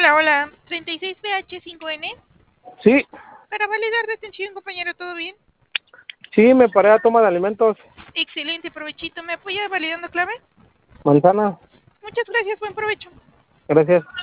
Hola, hola. 36BH5N. Sí, Para validar detención, compañero, ¿todo bien? sí, me paré a toma de alimentos. Excelente, provechito. ¿Me apoya validando clave? Manzana, Muchas gracias, buen provecho. gracias.